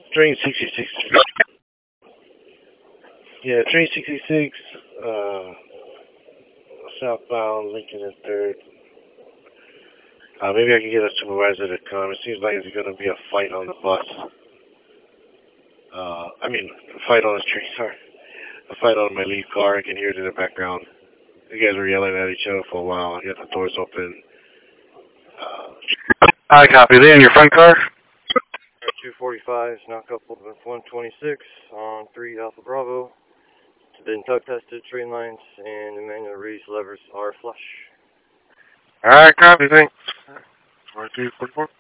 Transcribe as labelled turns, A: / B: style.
A: Train 66. Yeah, train 66, southbound Lincoln and 3rd. Maybe I can get a supervisor to come. It seems like there's going to be a fight on the bus. A fight on the train, sorry. A fight on my lead car. I can hear it in the background. You guys were yelling at each other for a while. I got the doors open.
B: I copy. They in your front car?
C: 245 is now coupled with 126 on 3 Alpha Bravo. It's been tug tested, train lines, and the manual release levers are flush.
B: Alright, copy. Thanks. 4244.